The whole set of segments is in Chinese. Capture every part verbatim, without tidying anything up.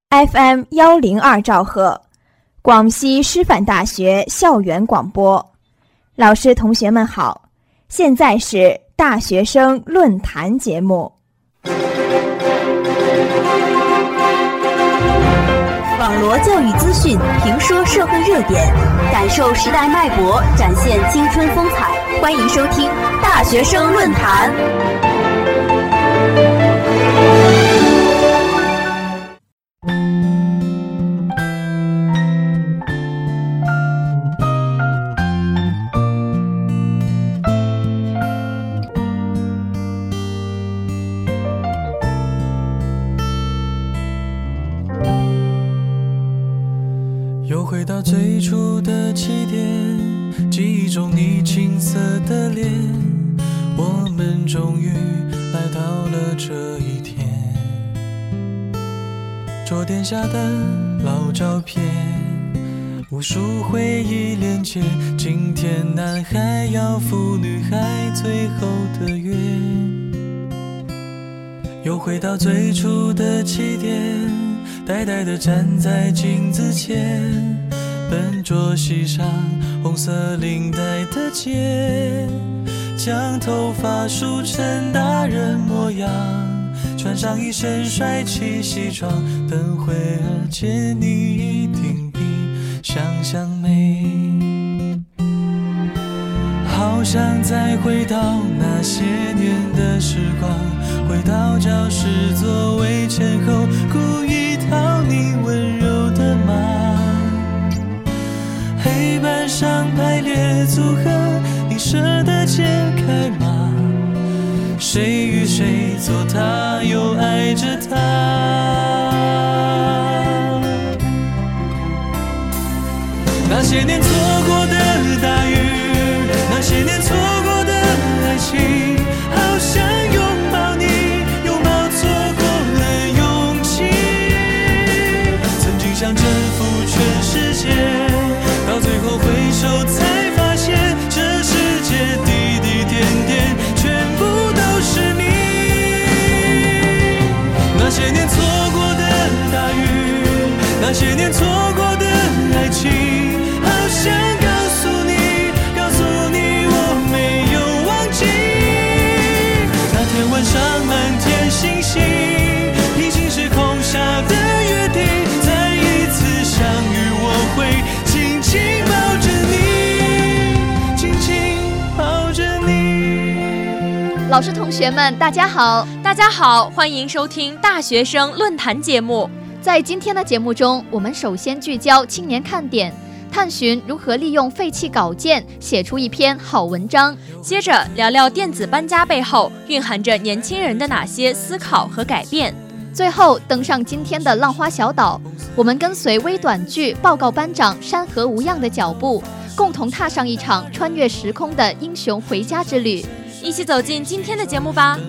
F M 幺零二兆赫，广西师范大学校园广播。老师同学们好，现在是大学生论坛节目。 网罗教育资讯，评说社会热点，感受时代脉搏，展现青春风采。欢迎收听大学生论坛。 又回到最初的起点，记忆中你青涩的脸，我们终于来到了这一天。桌垫下的老照片，无数回忆连接，今天男孩要赴女孩最后的约。又回到最初的起点，呆呆地站在镜子前，笨拙系上红色领带的结，将头发梳成大人模样，穿上一身帅气西装，等会儿见你一定比想象美。好想再回到那些年的时光，回到教室座位前后，故意讨你温柔的骂，黑板上排列组合，你舍得解开吗？谁与谁做他，又爱着他。那些年错过的大雨，那些年错过的爱情，好想拥抱你，拥抱错过了勇气。曾经想征服全世界，到最后回首才发现，这世界滴滴点点全部都是你。那些年错过的大雨，那些年错过的爱情，好想告诉你，告诉你我没有忘记。那天晚上满天星星，平行时空下的约定，再一次相遇我会紧紧抱着你，紧紧抱着你。 老师同学们大家好。 大家好，欢迎收听大学生论坛节目。 在今天的节目中，我们首先聚焦青年看点，探寻如何利用废弃稿件写出一篇好文章。 接着聊聊电子搬家背后蕴含着年轻人的哪些思考和改变。 最后登上今天的浪花小岛，我们跟随微短剧报告班长山河无恙的脚步，共同踏上一场穿越时空的英雄回家之旅。 一起走进今天的节目吧。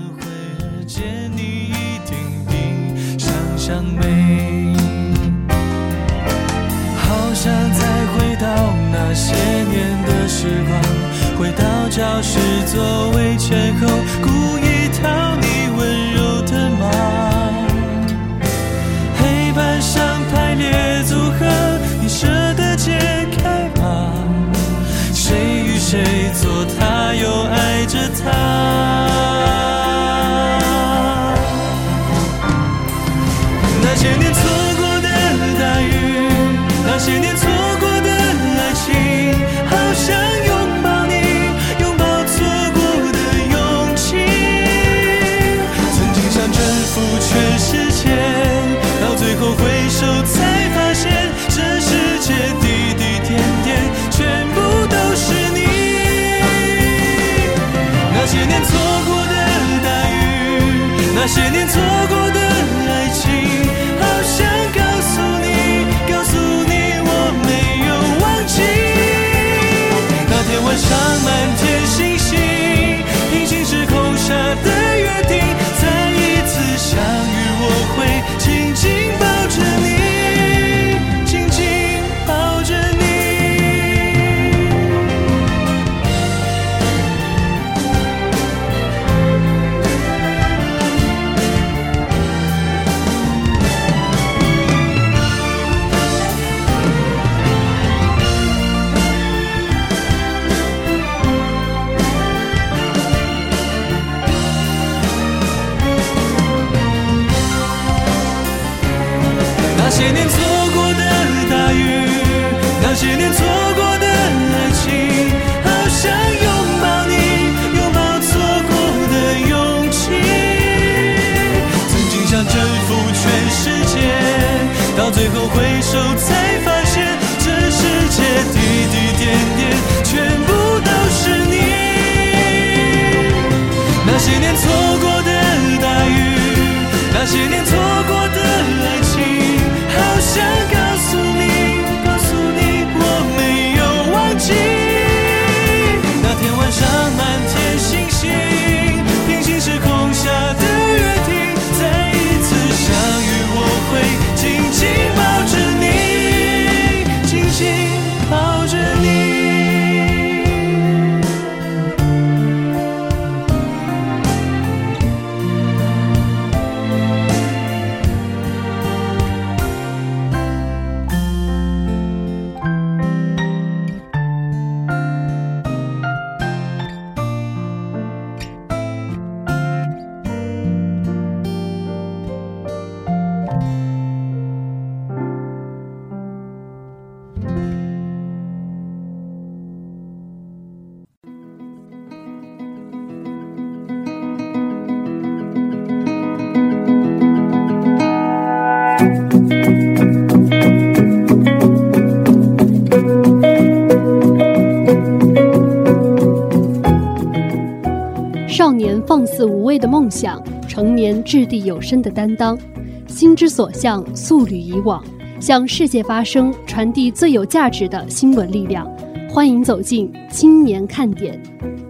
想美，好想再回到那些年的时光，回到教室座位前后，故意讨你温柔的骂，黑板上排列组合，你舍得解开吗？谁与谁做他，又爱着他。那些年错过的大雨，那些年错过的爱情，好想拥抱你，拥抱错过的勇气。曾经想征服全世界，到最后回首才发现，这世界滴滴点点全部都是你。那些年错过的大雨，那些年错过的爱情，好想告诉你，告诉你我没有忘记。那天晚上满天星星，平行时空下的约定，再一次相遇我会紧紧抱着你，紧紧抱着你。 那些年错过的大雨，那些年错过的爱情，好想拥抱你，拥抱错过的勇气。曾经想征服全世界，到最后回首才发现，这世界滴滴点点全部都是你。那些年错过的大雨，那些年错过的爱情，好想告诉你，告诉你我没有忘记。那天晚上满天星星，平行时空下的约定，再一次相遇我会紧紧抱着你，紧紧抱着你。 少年放肆无畏的梦想，成年掷地有声的担当，心之所向，速履以往，向世界发声，传递最有价值的新闻力量。欢迎走进青年看点。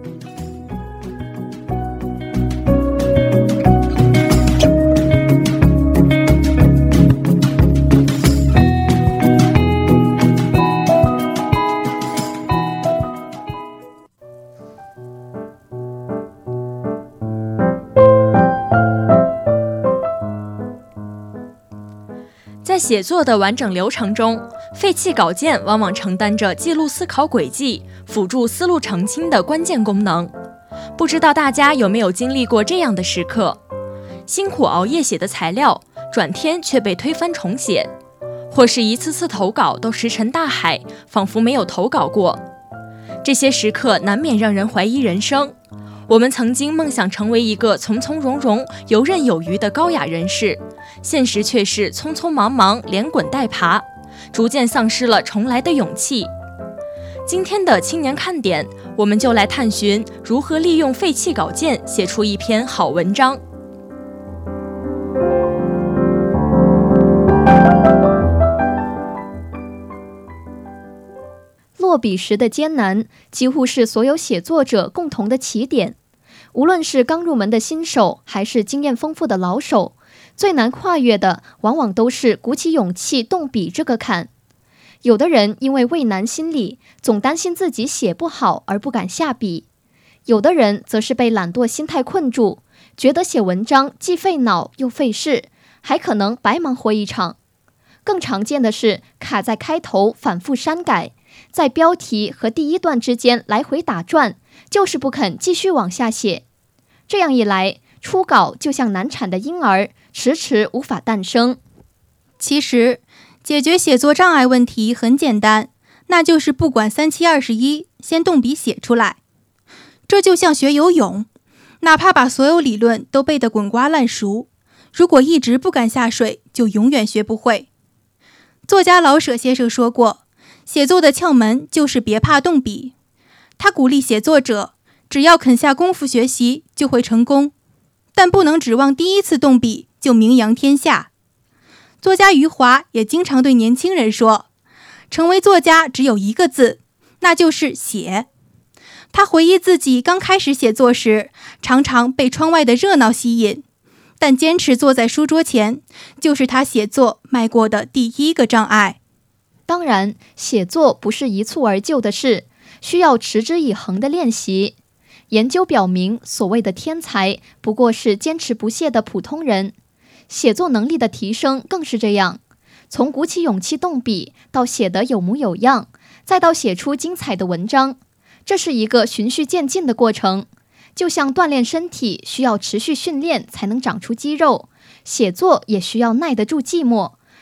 在写作的完整流程中，废弃稿件往往承担着记录思考轨迹、辅助思路澄清的关键功能。不知道大家有没有经历过这样的时刻：辛苦熬夜写的材料，转天却被推翻重写，或是一次次投稿都石沉大海，仿佛没有投稿过。这些时刻难免让人怀疑人生。我们曾经梦想成为一个从从容容、游刃有余的高雅人士，现实却是匆匆忙忙、连滚带爬，逐渐丧失了重来的勇气。今天的青年看点，我们就来探寻如何利用废弃稿件写出一篇好文章。 落笔时的艰难，几乎是所有写作者共同的起点。无论是刚入门的新手，还是经验丰富的老手，最难跨越的往往都是鼓起勇气动笔这个坎。有的人因为畏难心理，总担心自己写不好而不敢下笔；有的人则是被懒惰心态困住，觉得写文章既费脑又费事，还可能白忙活一场。更常见的是卡在开头反复删改，在标题和第一段之间来回打转，就是不肯继续往下写。这样一来，初稿就像难产的婴儿，迟迟无法诞生。 其实解决写作障碍问题很简单，那就是不管三七二十一，先动笔写出来。这就像学游泳，哪怕把所有理论都背得滚瓜烂熟，如果一直不敢下水，就永远学不会。作家老舍先生说过，写作的窍门就是别怕动笔。他鼓励写作者，只要肯下功夫学习，就会成功，但不能指望第一次动笔就名扬天下。作家余华也经常对年轻人说，成为作家只有一个字，那就是写。他回忆自己刚开始写作时，常常被窗外的热闹吸引，但坚持坐在书桌前，就是他写作迈过的第一个障碍。 当然，写作不是一蹴而就的事，需要持之以恒的练习。研究表明，所谓的天才不过是坚持不懈的普通人。写作能力的提升更是这样，从鼓起勇气动笔，到写得有模有样，再到写出精彩的文章，这是一个循序渐进的过程。就像锻炼身体需要持续训练才能长出肌肉，写作也需要耐得住寂寞，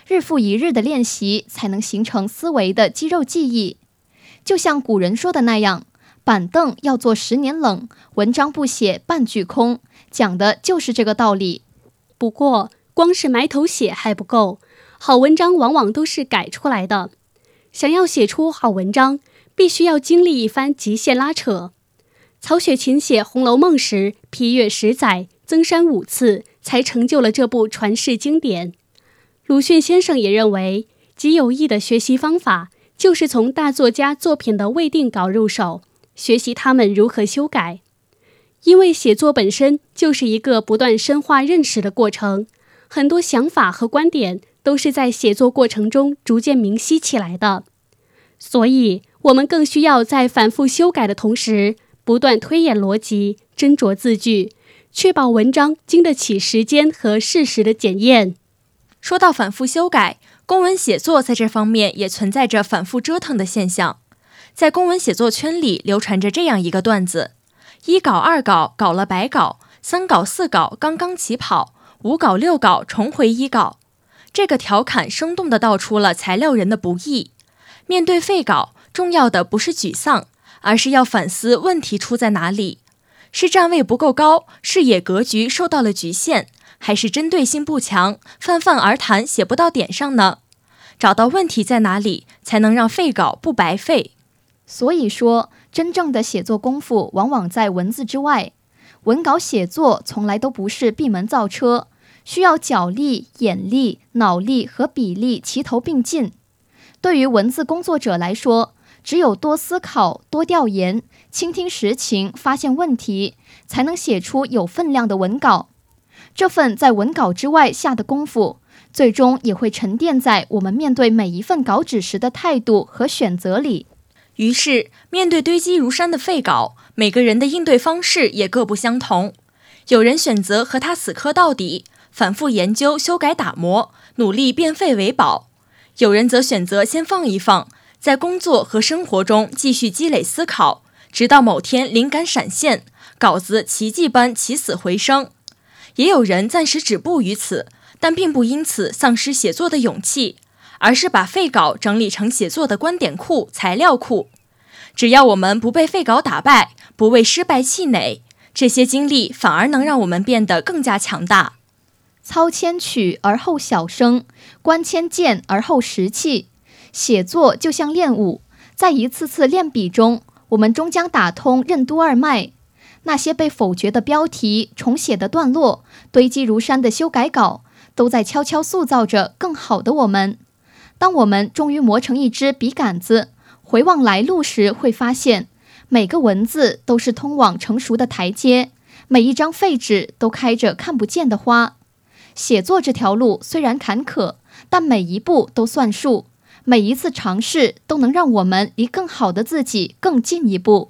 日复一日的练习才能形成思维的肌肉记忆。就像古人说的那样，板凳要坐十年冷，文章不写半句空，讲的就是这个道理。 不过，光是埋头写还不够，好文章往往都是改出来的。想要写出好文章，必须要经历一番极限拉扯。曹雪芹写《红楼梦》时，批阅十载，增删五次，才成就了这部传世经典。鲁迅先生也认为，极有益的学习方法就是从大作家作品的未定稿入手，学习他们如何修改。因为写作本身就是一个不断深化认识的过程，很多想法和观点都是在写作过程中逐渐明晰起来的。所以，我们更需要在反复修改的同时，不断推演逻辑，斟酌字句，确保文章经得起时间和事实的检验。 说到反复修改，公文写作在这方面也存在着反复折腾的现象。在公文写作圈里流传着这样一个段子：一稿二稿搞了白稿，三稿四稿刚刚起跑，五稿六稿重回一稿。这个调侃生动地道出了材料人的不易。面对废稿，重要的不是沮丧，而是要反思问题出在哪里。是站位不够高，视野格局受到了局限，还是针对性不强，泛泛而谈写不到点上呢？找到问题在哪里，才能让废稿不白费。 所以说，真正的写作功夫往往在文字之外。文稿写作从来都不是闭门造车，需要脚力、眼力、脑力和笔力齐头并进。对于文字工作者来说，只有多思考、多调研、倾听实情、发现问题，才能写出有分量的文稿。这份在文稿之外下的功夫，最终也会沉淀在我们面对每一份稿纸时的态度和选择里。 于是，面对堆积如山的废稿，每个人的应对方式也各不相同。有人选择和他死磕到底，反复研究、修改、打磨，努力变废为宝；有人则选择先放一放，在工作和生活中继续积累思考，直到某天灵感闪现，稿子奇迹般起死回生。也有人暂时止步于此，但并不因此丧失写作的勇气，而是把废稿整理成写作的观点库、材料库。只要我们不被废稿打败，不为失败气馁，这些经历反而能让我们变得更加强大。 操千曲而后小声，观千剑而后识器。写作就像练武，在一次次练笔中，我们终将打通任督二脉。那些被否决的标题、重写的段落、堆积如山的修改稿，都在悄悄塑造着更好的我们。当我们终于磨成一支笔杆子，回望来路时，会发现每个文字都是通往成熟的台阶，每一张废纸都开着看不见的花。写作这条路虽然坎坷，但每一步都算数，每一次尝试都能让我们离更好的自己更近一步。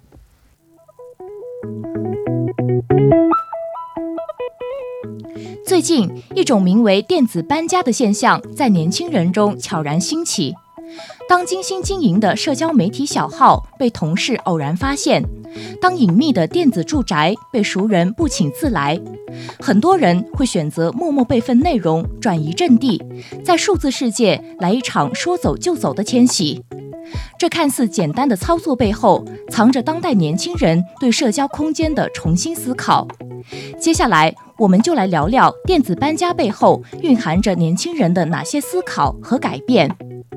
最近，一种名为电子搬家的现象在年轻人中悄然兴起。当精心经营的社交媒体小号被同事偶然发现，当隐秘的电子住宅被熟人不请自来，很多人会选择默默备份内容，转移阵地，在数字世界来一场说走就走的迁徙。这看似简单的操作背后，藏着当代年轻人对社交空间的重新思考。接下来，我们就来聊聊电子搬家背后蕴含着年轻人的哪些思考和改变。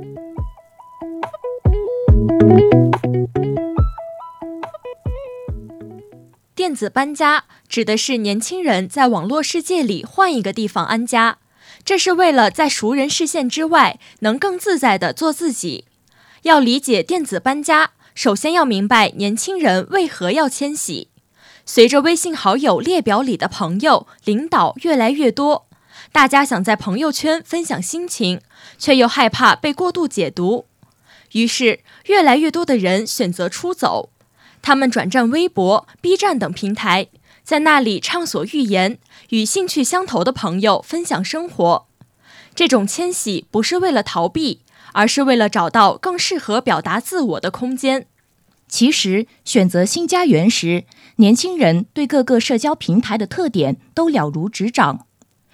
电子搬家指的是年轻人在网络世界里换一个地方安家，这是为了在熟人视线之外能更自在地做自己。要理解电子搬家，首先要明白年轻人为何要迁徙。随着微信好友列表里的朋友、领导越来越多，大家想在朋友圈分享心情，却又害怕被过度解读。于是，越来越多的人选择出走，他们转战微博、B 站等平台，在那里畅所欲言，与兴趣相投的朋友分享生活。这种迁徙不是为了逃避，而是为了找到更适合表达自我的空间。 其实，选择新家园时，年轻人对各个社交平台的特点都了如指掌。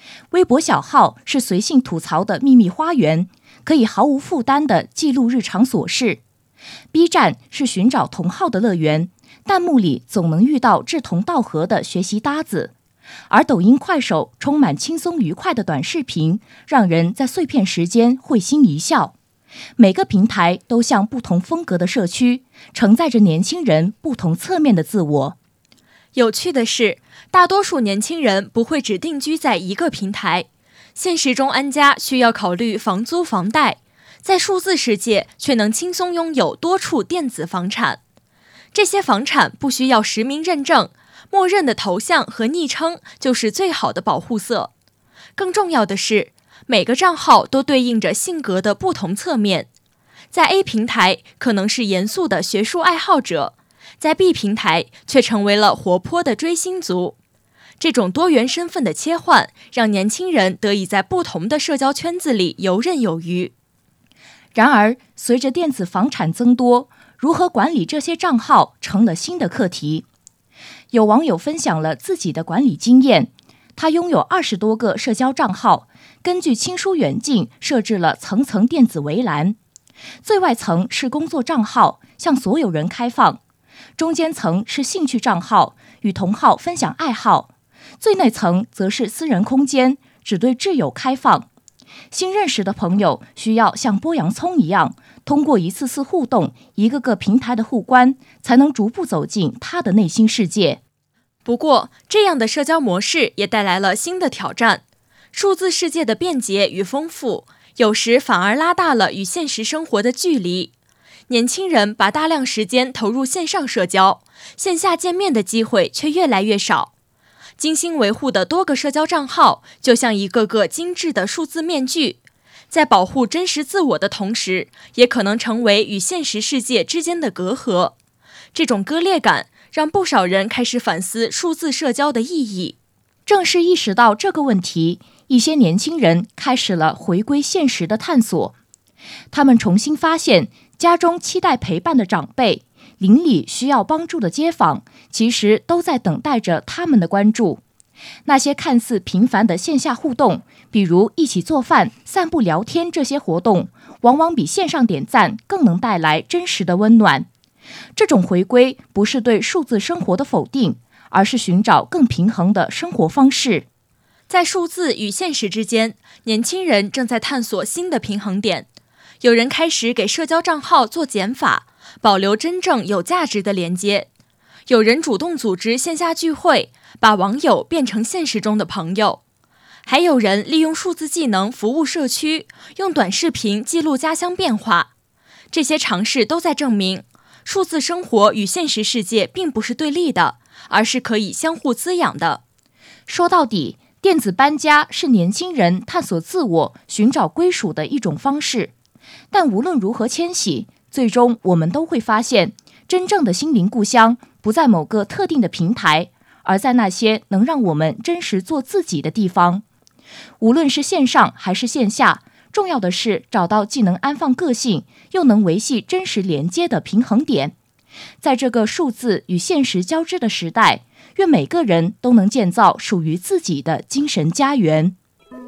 微博小号是随性吐槽的秘密花园，可以毫无负担地记录日常琐事。B 站是寻找同好的乐园，弹幕里总能遇到志同道合的学习搭子。而抖音、快手充满轻松愉快的短视频，让人在碎片时间会心一笑。每个平台都像不同风格的社区，承载着年轻人不同侧面的自我。 有趣的是，大多数年轻人不会只定居在一个平台，现实中安家需要考虑房租房贷，在数字世界却能轻松拥有多处电子房产。这些房产不需要实名认证，默认的头像和昵称就是最好的保护色。更重要的是，每个账号都对应着性格的不同侧面。在 A 平台可能是严肃的学术爱好者，在 B 平台却成为了活泼的追星族。这种多元身份的切换，让年轻人得以在不同的社交圈子里游刃有余。 然而，随着电子房产增多，如何管理这些账号成了新的课题。有网友分享了自己的管理经验，他拥有二十多个社交账号，根据亲疏远近设置了层层电子围栏。最外层是工作账号，向所有人开放；中间层是兴趣账号，与同好分享爱好；最内层则是私人空间，只对挚友开放。新认识的朋友需要像剥洋葱一样，通过一次次互动，一个个平台的互关，才能逐步走进他的内心世界。 不过，这样的社交模式也带来了新的挑战。数字世界的便捷与丰富，有时反而拉大了与现实生活的距离。年轻人把大量时间投入线上社交，线下见面的机会却越来越少。精心维护的多个社交账号，就像一个个精致的数字面具，在保护真实自我的同时，也可能成为与现实世界之间的隔阂。这种割裂感让不少人开始反思数字社交的意义。 正是意识到这个问题，一些年轻人开始了回归现实的探索。他们重新发现，家中期待陪伴的长辈，邻里需要帮助的街坊，其实都在等待着他们的关注。那些看似平凡的线下互动，比如一起做饭、散步聊天，这些活动往往比线上点赞更能带来真实的温暖。这种回归不是对数字生活的否定，而是寻找更平衡的生活方式。 在数字与现实之间，年轻人正在探索新的平衡点。有人开始给社交账号做减法，保留真正有价值的连接；有人主动组织线下聚会，把网友变成现实中的朋友；还有人利用数字技能服务社区，用短视频记录家乡变化。这些尝试都在证明，数字生活与现实世界并不是对立的，而是可以相互滋养的。 说到底，电子搬家是年轻人探索自我、寻找归属的一种方式。但无论如何迁徙，最终我们都会发现，真正的心灵故乡不在某个特定的平台，而在那些能让我们真实做自己的地方。无论是线上还是线下，重要的是找到既能安放个性，又能维系真实连接的平衡点。在这个数字与现实交织的时代，愿每个人都能建造属于自己的精神家园。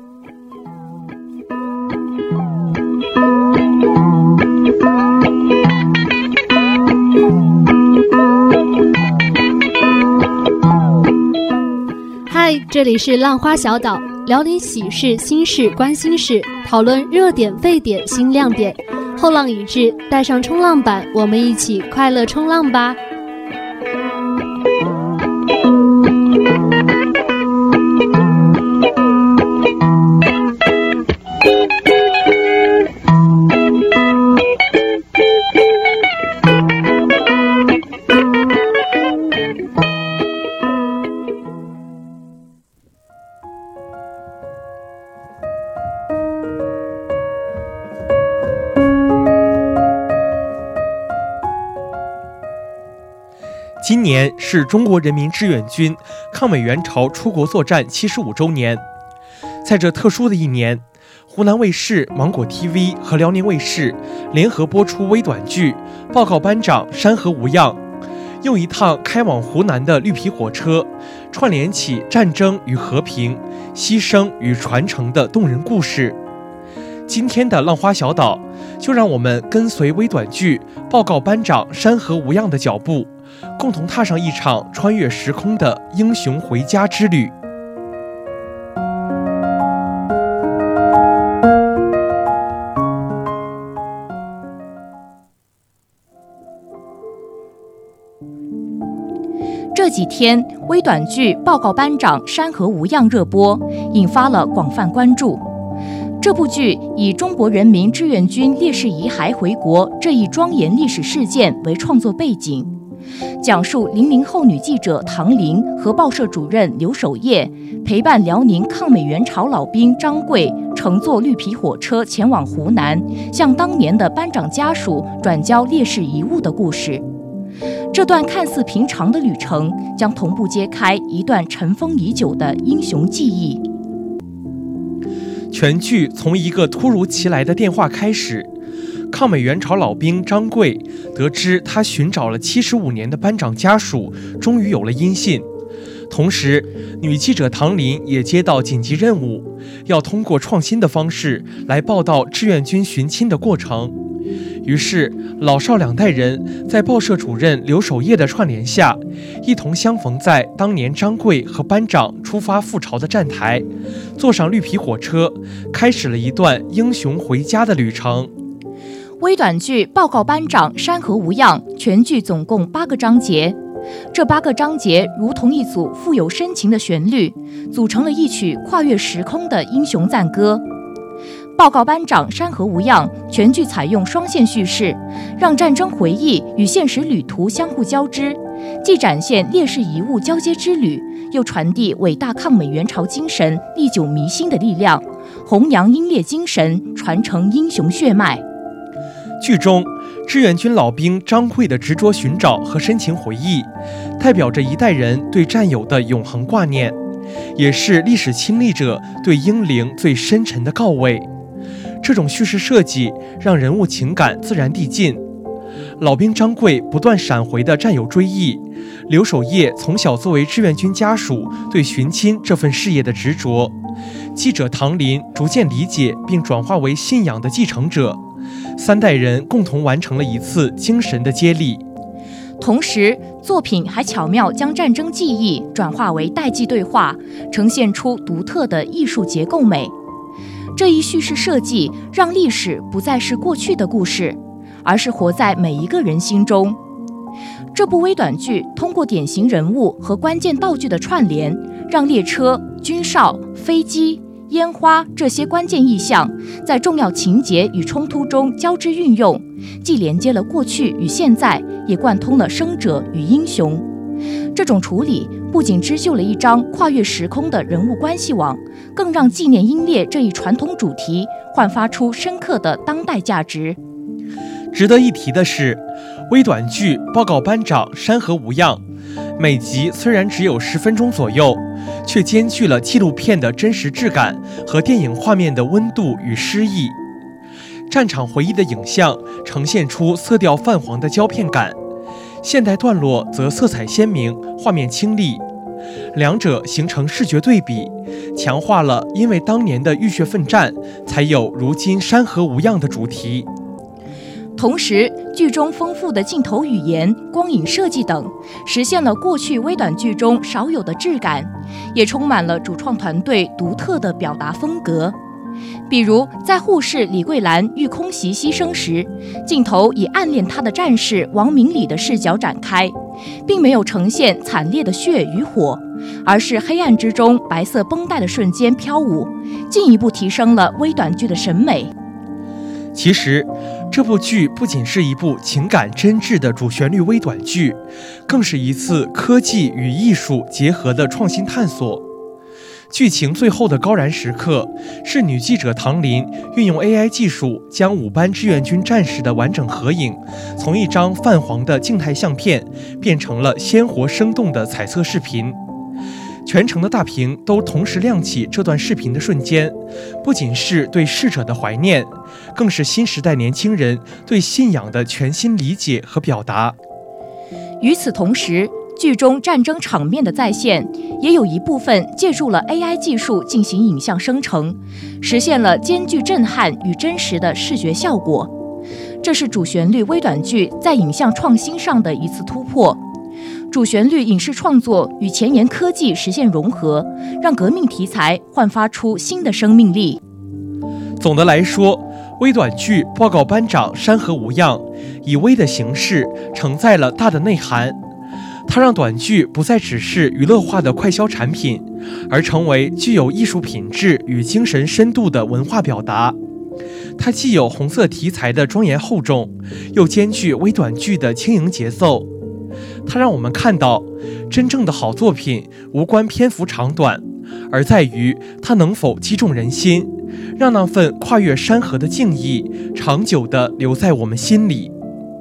嗨，这里是浪花小岛，聊你喜事、心事、关心事，讨论热点、沸点、新亮点。后浪已至，带上冲浪板，我们一起快乐冲浪吧！ 今年是中国人民志愿军抗美援朝出国作战七十五周年。在这特殊的一年，湖南卫视、芒果 T V 和辽宁卫视联合播出微短剧《报告班长山河无恙》，用一趟开往湖南的绿皮火车， 串联起战争与和平、牺牲与传承的动人故事。今天的浪花小岛，就让我们跟随微短剧报告班长山河无恙的脚步，共同踏上一场穿越时空的英雄回家之旅。 这几天，微短剧《报告班长山河无恙》热播，引发了广泛关注。这部剧以中国人民志愿军烈士遗骸回国这一庄严历史事件为创作背景，讲述零零后女记者唐玲和报社主任刘守业陪伴辽宁抗美援朝老兵张贵乘坐绿皮火车前往湖南，向当年的班长家属转交烈士遗物的故事。这段看似平常的旅程，将同步揭开一段尘封已久的英雄记忆。 全剧从一个突如其来的电话开始，抗美援朝老兵张贵得知他寻找了七十五年的班长家属终于有了音信，同时女记者唐林也接到紧急任务，要通过创新的方式来报道志愿军寻亲的过程。于是老少两代人在报社主任刘守业的串联下，一同相逢在当年张贵和班长出发赴朝的站台，坐上绿皮火车，开始了一段英雄回家的旅程。 微短剧《报告班长山河无恙》全剧总共八个章节，这八个章节如同一组富有深情的旋律，组成了一曲跨越时空的英雄赞歌。报告班长山河无恙全剧采用双线叙事，让战争回忆与现实旅途相互交织，既展现烈士遗物交接之旅，又传递伟大抗美援朝精神历久弥新的力量，弘扬英烈精神，传承英雄血脉。 剧中志愿军老兵张贵的执着寻找和深情回忆，代表着一代人对战友的永恒挂念，也是历史亲历者对英灵最深沉的告慰。这种叙事设计让人物情感自然递进，老兵张贵不断闪回的战友追忆，刘守业从小作为志愿军家属对寻亲这份事业的执着，记者唐林逐渐理解并转化为信仰的继承者，三代人共同完成了一次精神的接力。 同时，作品还巧妙将战争记忆转化为代际对话，呈现出独特的艺术结构美。这一叙事设计让历史不再是过去的故事，而是活在每一个人心中。这部微短剧通过典型人物和关键道具的串联，让列车、军哨、飞机、烟花这些关键意象在重要情节与冲突中交织运用，既连接了过去与现在，也贯通了生者与英雄。这种处理不仅织就了一张跨越时空的人物关系网，更让纪念英烈这一传统主题焕发出深刻的当代价值。 值得一提的是，微短剧《报告班长山河无恙》每集虽然只有十分钟左右，却兼具了纪录片的真实质感和电影画面的温度与诗意。战场回忆的影像呈现出色调泛黄的胶片感，现代段落则色彩鲜明，画面清丽，两者形成视觉对比，强化了因为当年的浴血奋战，才有如今山河无恙的主题。 同时，剧中丰富的镜头语言、光影设计等，实现了过去微短剧中少有的质感，也充满了主创团队独特的表达风格。比如，在护士李桂兰遇空袭牺牲时，镜头以暗恋她的战士王明礼的视角展开，并没有呈现惨烈的血与火，而是黑暗之中白色绷带的瞬间飘舞，进一步提升了微短剧的审美。 其实，这部剧不仅是一部情感真挚的主旋律微短剧，更是一次科技与艺术结合的创新探索。剧情最后的高燃时刻，是女记者唐林运用 A I 技术，将五班志愿军战士的完整合影，从一张泛黄的静态相片，变成了鲜活生动的彩色视频。全程的大屏都同时亮起这段视频的瞬间，不仅是对逝者的怀念，更是新时代年轻人对信仰的全新理解和表达。 与此同时， 剧中战争场面的再现，也有一部分借助了 A I 技术进行影像生成，实现了兼具震撼与真实的视觉效果。这是主旋律微短剧在影像创新上的一次突破。主旋律影视创作与前沿科技实现融合，让革命题材焕发出新的生命力。 总的来说，微短剧《报告班长山河无恙》以微的形式承载了大的内涵。它让短剧不再只是娱乐化的快消产品，而成为具有艺术品质与精神深度的文化表达。它既有红色题材的庄严厚重，又兼具微短剧的轻盈节奏。它让我们看到，真正的好作品无关篇幅长短，而在于它能否击中人心，让那份跨越山河的敬意长久地留在我们心里。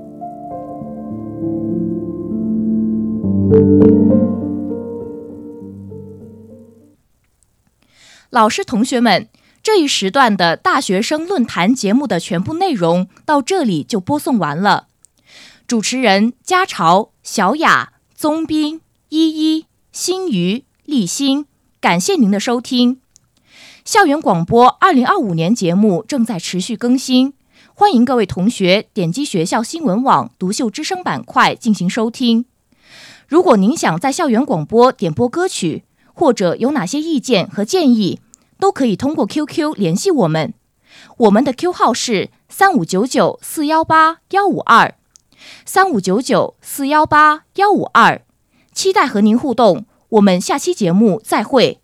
老师同学们，这一时段的大学生论坛节目的全部内容到这里就播送完了。主持人嘉潮、小雅、宗斌、依依、新瑜、立新，感谢您的收听。校园广播二零二五年节目正在持续更新，欢迎各位同学点击学校新闻网独秀之声板块进行收听。如果您想在校园广播点播歌曲，或者有哪些意见和建议，都可以通过 Q Q 联系我们。我们的 Q 号是三五九九四幺八幺五二，三五九九四幺八幺五二，期待和您互动。我们下期节目再会。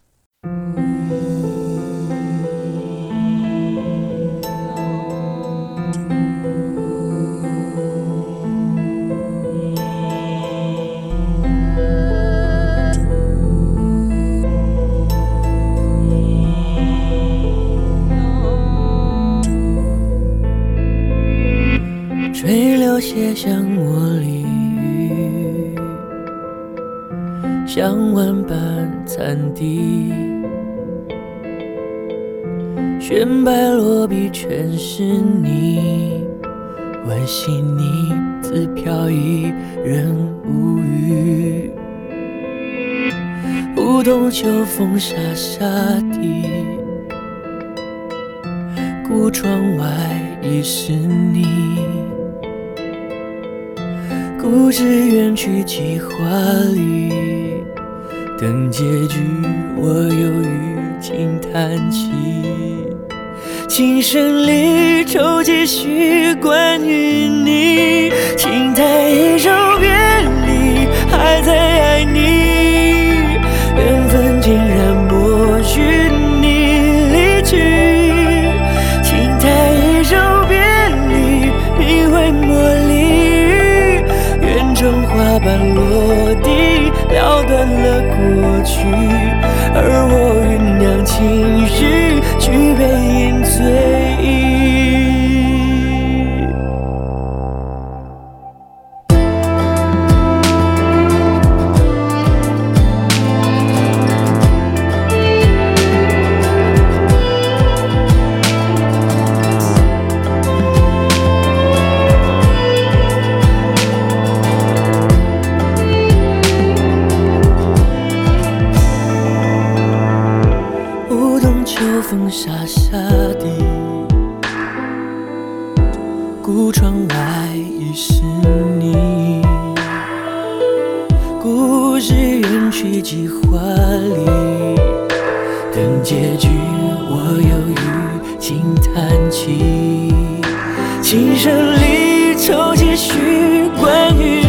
吹流写像茉莉雨，像万般惨滴，炫白落笔全是你，惋惜你自飘逸人无语。梧桐秋风沙沙地，古窗外已是你，故事远去几华丽，等结局我犹豫轻叹气。琴声里抽几许关于你，轻叹一首别离，还在爱你，缘分竟然默许你离去。轻叹一首别离，名为茉莉，愿成花瓣落地，了断了过去，而我酝酿情绪，去被饮醉。风沙沙地，古窗外已是你，故事远去几华丽，等结局我犹豫轻叹气。琴声里抽几许关于